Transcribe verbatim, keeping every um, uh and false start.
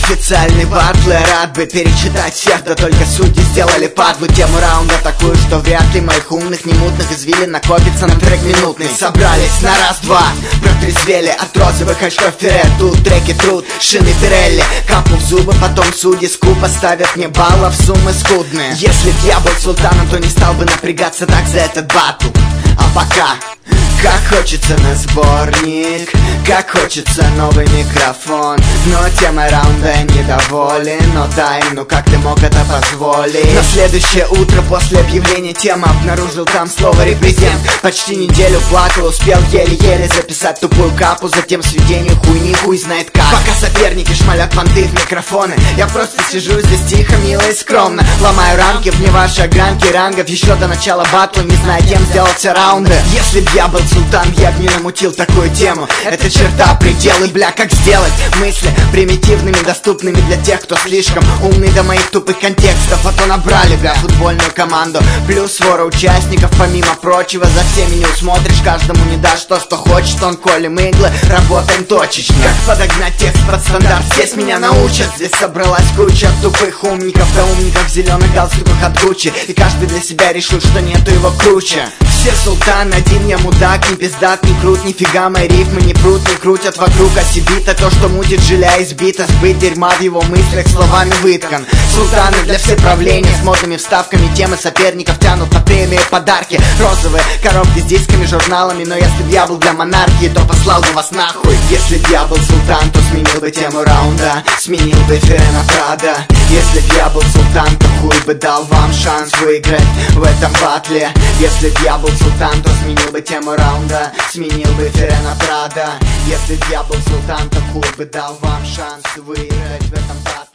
Официальный батл, я рад бы перечитать всех, да только судьи сделали падлу. Тему раунда такую, что вряд ли моих умных, немутных извилин накопится на трек минутный. Собрались на раз-два, протрезвели от розовых очков вперед. Тут треки труд, шины Пирелли, капу в зубы, потом судьи скупо ставят мне баллов суммы скудные. Если б я был султаном, то не стал бы напрягаться так за этот батл. А пока как хочется на сборник, как хочется новый микрофон. Но тема раунда недоволен. Но тайм, ну как ты мог это позволить? На следующее утро после объявления темы обнаружил там слово репрезент. Почти неделю плакал, успел еле-еле записать тупую капу. Затем сведению хуйни хуй знает как. Пока соперники шмалят понты в микрофоны, я просто сижу здесь тихо, мило и скромно. Ломаю рамки вне вашей огранки рангов. Еще до начала батла, не зная, кем сделал все раунды. Если б я был султан, я б не намутил такую тему. Это черта пределы, бля, как сделать мысли примитивными, доступными для тех, кто слишком умный до моих тупых контекстов. А то набрали, бля, футбольную команду, плюс свора участников, помимо прочего. За всеми не усмотришь, каждому не дашь то, что хочет. Он колем иглы, работаем точечно. Как подогнать текст под стандарт, здесь меня научат. Здесь собралась куча тупых умников до умников в зеленых галстуках от Гуччи. И каждый для себя решил, что нету его круче. Все султан, один я мудак, не пиздат, не крут, нифига мои рифмы не прут, не крутят вокруг осибита. То, что мутит, жиля избито, сбыть дерьма в его мыслях словами выткан. Султаны для всеправления с модными вставками, темы соперников тянут на премии подарки. Розовые коробки с дисками, журналами. Но если б я был для монархии, то послал бы вас нахуй. Если б я был султан, то сменил бы тему раунда, сменил бы Ферена Прада. Если б я был султан, то хуй бы дал вам шанс выиграть в этом батле. Если б я был султан, то сменил бы тему раунда, сменил бы Ферена Прада. Если б я был султан, то хуй бы дал вам шанс выиграть в этом батле.